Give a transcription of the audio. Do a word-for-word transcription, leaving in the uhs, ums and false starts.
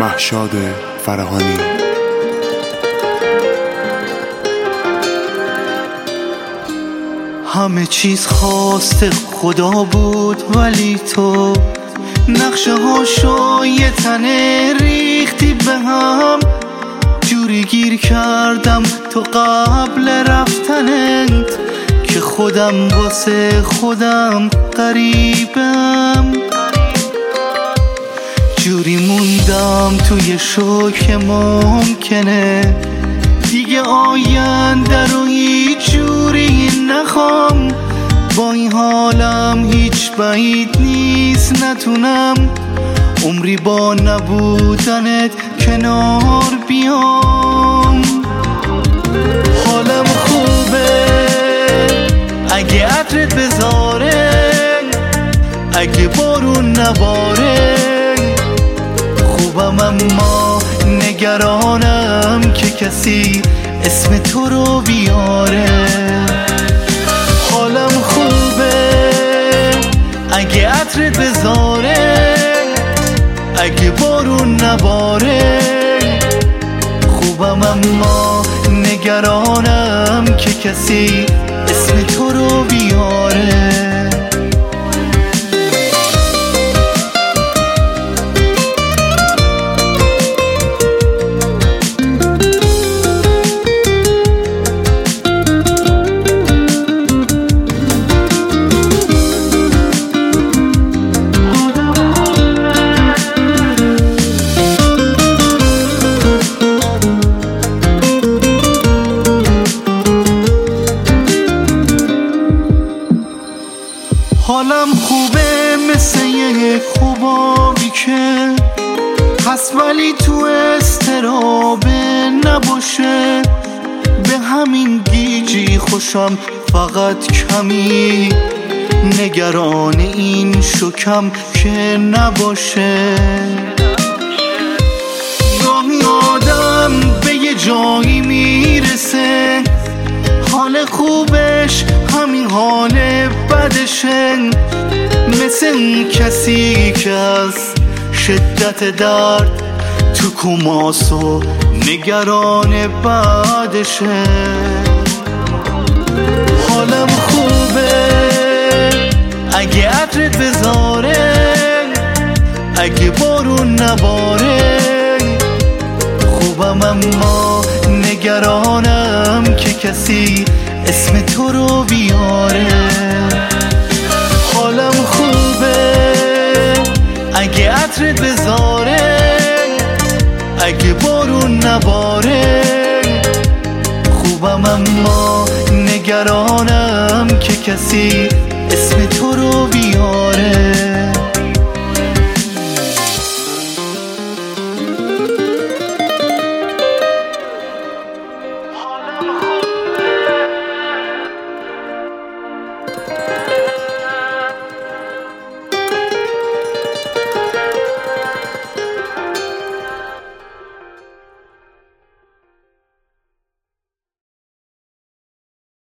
مهشاد فرهانی. همه چیز خواست خدا بود ولی تو نقشه هاشو یه تنه ریختی به هم. جوری گیر کردم تو قبل رفتنت که خودم واسه خودم غریبم. جوری موندم توی شوک ممکنه دیگه آینده رو هیچ جوری نخوام. با این حالم هیچ بعید نیست نتونم عمری با نبودنت کنار بیام. حالم خوبه اگه عطرت بذاره، اگه بارون نباره. خوبم اما نگرانم که کسی اسم تو رو بیاره. حالم خوبه اگه عطرت بذاره، اگه بارون نباره. خوبم اما نگرانم که کسی اسم تو رو بیاره. حالم خوبه مثل یک خوابی که هست ولی تو استرابه نباشه. به همین گیجی خوشم فقط کمی نگران این شکم که نباشه. گاهی آدم به یه جایی میرسه حال خوبش همین حال بدشه. مثل این کسی که از شدت درد تو کماس و نگران بعدشه. حالم خوبه اگه عطرت بذاره، اگه بارون نباره. خوبم اما نگرانم که کسی اسم تو رو بیاره. حالم خوبه اگه عطرت بذاره، اگه بارون نباره. خوبم اما نگرانم که کسی اسم تو رو بیاره. Thank you.